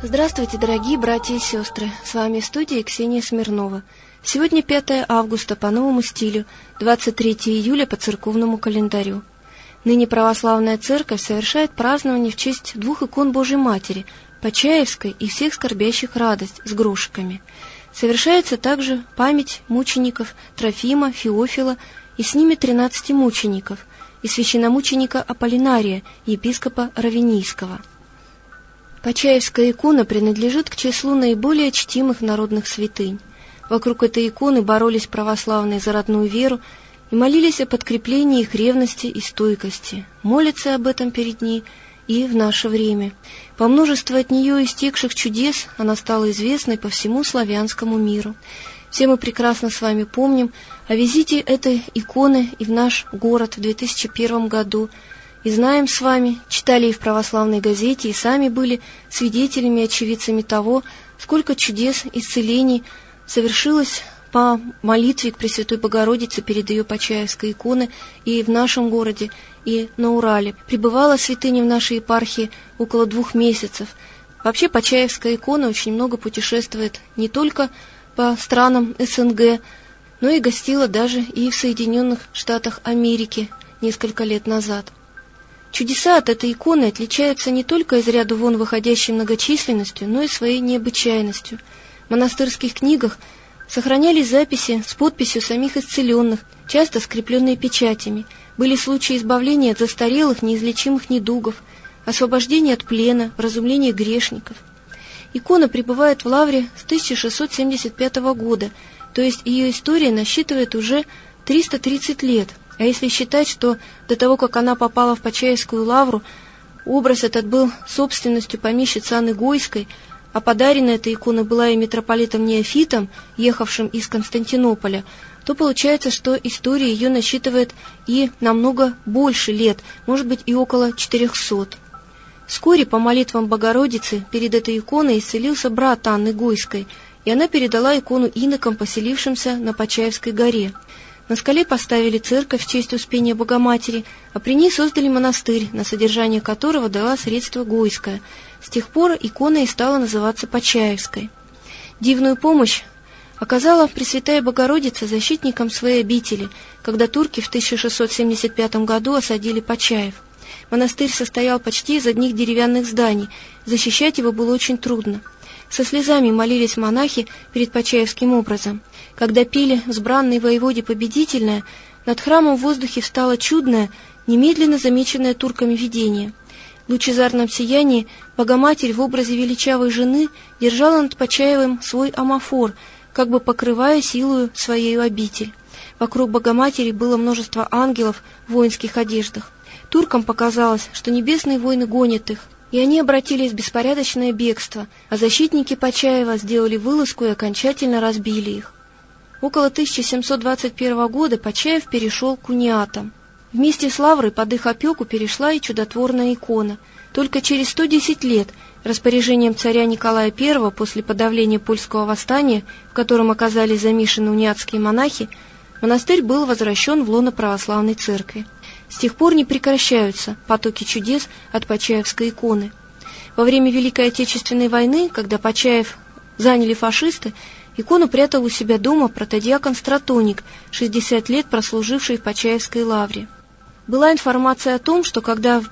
Здравствуйте, дорогие братья и сестры! С вами в студии Ксения Смирнова. Сегодня 5 августа по новому стилю, 23 июля по церковному календарю. Ныне православная церковь совершает празднование в честь двух икон Божьей Матери, Почаевской и всех скорбящих радость с грошиками. Совершается также память мучеников Трофима, Феофила и с ними 13 мучеников и священномученика Аполлинария, епископа Равенийского. Почаевская икона принадлежит к числу наиболее чтимых народных святынь. Вокруг этой иконы боролись православные за родную веру и молились о подкреплении их ревности и стойкости. Молятся об этом перед ней и в наше время. По множеству от нее истекших чудес она стала известной по всему славянскому миру. Все мы прекрасно с вами помним о визите этой иконы и в наш город в 2001 году, и знаем с вами, читали и в православной газете, и сами были свидетелями, очевидцами того, сколько чудес, исцелений совершилось по молитве к Пресвятой Богородице перед ее Почаевской иконой и в нашем городе, и на Урале. Пребывала святыня в нашей епархии около 2 месяцев. Вообще Почаевская икона очень много путешествует не только по странам СНГ, но и гостила даже и в Соединенных Штатах Америки несколько лет назад. Чудеса от этой иконы отличаются не только из ряда вон выходящей многочисленностью, но и своей необычайностью. В монастырских книгах сохранялись записи с подписью самих исцеленных, часто скрепленные печатями. Были случаи избавления от застарелых, неизлечимых недугов, освобождения от плена, вразумления грешников. Икона пребывает в Лавре с 1675 года, то есть ее история насчитывает уже 330 лет. А если считать, что до того, как она попала в Почаевскую лавру, образ этот был собственностью помещицы Анны Гойской, а подарена эта икона была и митрополитом Неофитом, ехавшим из Константинополя, то получается, что история ее насчитывает и намного больше лет, может быть и около 400. Вскоре по молитвам Богородицы перед этой иконой исцелился брат Анны Гойской, и она передала икону инокам, поселившимся на Почаевской горе. На скале поставили церковь в честь Успения Богоматери, а при ней создали монастырь, на содержание которого дала средства Гойская. С тех пор икона и стала называться Почаевской. Дивную помощь оказала Пресвятая Богородица защитникам своей обители, когда турки в 1675 году осадили Почаев. Монастырь состоял почти из одних деревянных зданий, защищать его было очень трудно. Со слезами молились монахи перед Почаевским образом. Когда пели «Взбранный воеводе победительное», над храмом в воздухе встало чудное, немедленно замеченное турками видение. В лучезарном сиянии Богоматерь в образе величавой жены держала над Почаевым свой амафор, как бы покрывая силою своею обитель. Вокруг Богоматери было множество ангелов в воинских одеждах. Туркам показалось, что небесные воины гонят их, и они обратились в беспорядочное бегство, а защитники Почаева сделали вылазку и окончательно разбили их. Около 1721 года Почаев перешел к униатам. Вместе с лаврой под их опеку перешла и чудотворная икона. Только через 110 лет, распоряжением царя Николая I после подавления польского восстания, в котором оказались замешаны униатские монахи, монастырь был возвращен в лоно православной церкви. С тех пор не прекращаются потоки чудес от Почаевской иконы. Во время Великой Отечественной войны, когда Почаев заняли фашисты, икону прятал у себя дома протодиакон Стратоник, 60 лет прослуживший в Почаевской лавре. Была информация о том, что когда в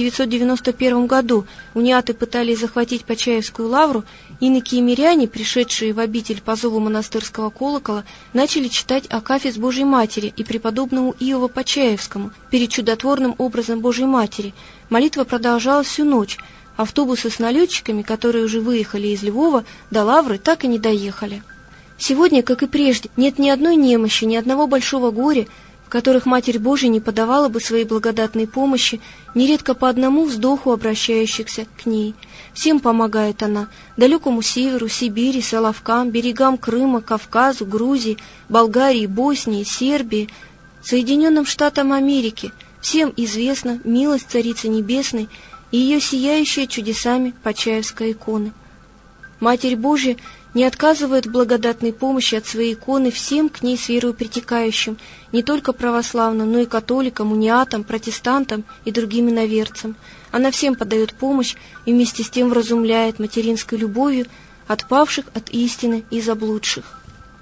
1991 году униаты пытались захватить Почаевскую лавру, иноки и миряне, пришедшие в обитель по зову монастырского колокола, начали читать акафист Божьей Матери и преподобному Иову Почаевскому перед чудотворным образом Божьей Матери. Молитва продолжалась всю ночь. Автобусы с налетчиками, которые уже выехали из Львова, до лавры так и не доехали. Сегодня, как и прежде, нет ни одной немощи, ни одного большого горя, в которых Матерь Божия не подавала бы своей благодатной помощи, нередко по одному вздоху обращающихся к ней. Всем помогает она: далекому северу, Сибири, Соловкам, берегам Крыма, Кавказу, Грузии, Болгарии, Боснии, Сербии, Соединенным Штатам Америки. Всем известна милость Царицы Небесной и ее сияющая чудесами Почаевская икона. Матерь Божия не отказывает в благодатной помощи от своей иконы всем к ней с верою притекающим, не только православным, но и католикам, униатам, протестантам и другим иноверцам. Она всем подает помощь и вместе с тем вразумляет материнской любовью отпавших от истины и заблудших.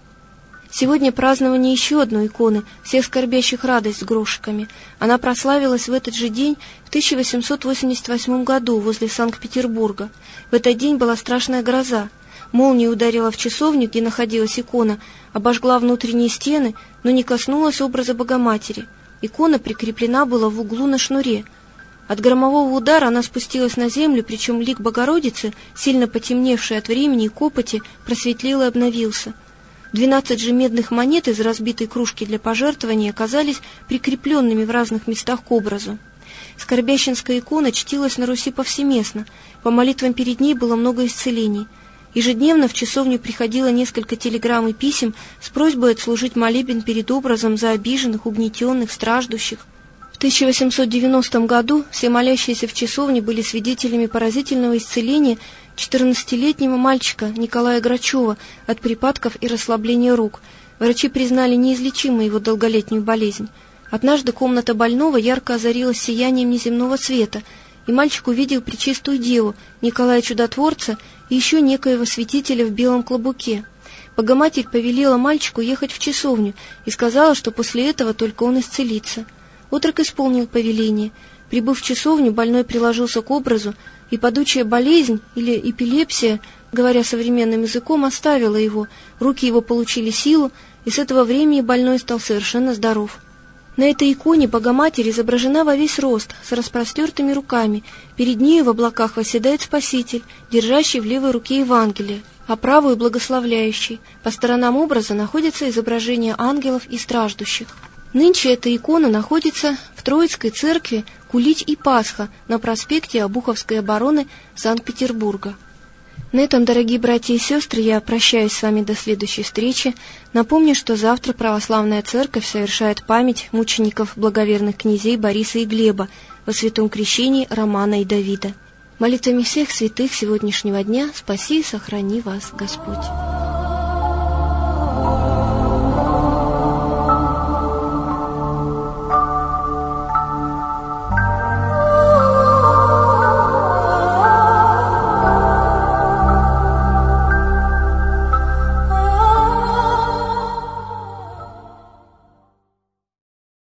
Сегодня празднование еще одной иконы, всех скорбящих радость с грошиками. Она прославилась в этот же день в 1888 году возле Санкт-Петербурга. В этот день была страшная гроза. Молния ударила в часовню, где находилась икона, обожгла внутренние стены, но не коснулась образа Богоматери. Икона прикреплена была в углу на шнуре. От громового удара она спустилась на землю, причем лик Богородицы, сильно потемневший от времени и копоти, просветлел и обновился. 12 же медных монет из разбитой кружки для пожертвования оказались прикрепленными в разных местах к образу. Скорбященская икона чтилась на Руси повсеместно, по молитвам перед ней было много исцелений. Ежедневно в часовню приходило несколько телеграмм и писем с просьбой отслужить молебен перед образом за обиженных, угнетенных, страждущих. В 1890 году все молящиеся в часовне были свидетелями поразительного исцеления 14-летнего мальчика Николая Грачева от припадков и расслабления рук. Врачи признали неизлечимой его долголетнюю болезнь. Однажды комната больного ярко озарилась сиянием неземного света, и мальчик увидел пречистую деву, Николая Чудотворца и еще некоего святителя в белом клобуке. Богоматерь повелела мальчику ехать в часовню и сказала, что после этого только он исцелится. Отрок исполнил повеление. Прибыв в часовню, больной приложился к образу, и падучая болезнь, или эпилепсия, говоря современным языком, оставила его, руки его получили силу, и с этого времени больной стал совершенно здоров. На этой иконе Богоматерь изображена во весь рост, с распростертыми руками. Перед нею в облаках восседает Спаситель, держащий в левой руке Евангелие, а правую благословляющий. По сторонам образа находятся изображения ангелов и страждущих. Нынче эта икона находится в Троицкой церкви Кулич и Пасха на проспекте Обуховской обороны Санкт-Петербурга. На этом, дорогие братья и сестры, я прощаюсь с вами до следующей встречи. Напомню, что завтра Православная Церковь совершает память мучеников благоверных князей Бориса и Глеба во святом крещении Романа и Давида. Молитвами всех святых сегодняшнего дня спаси и сохрани вас Господь.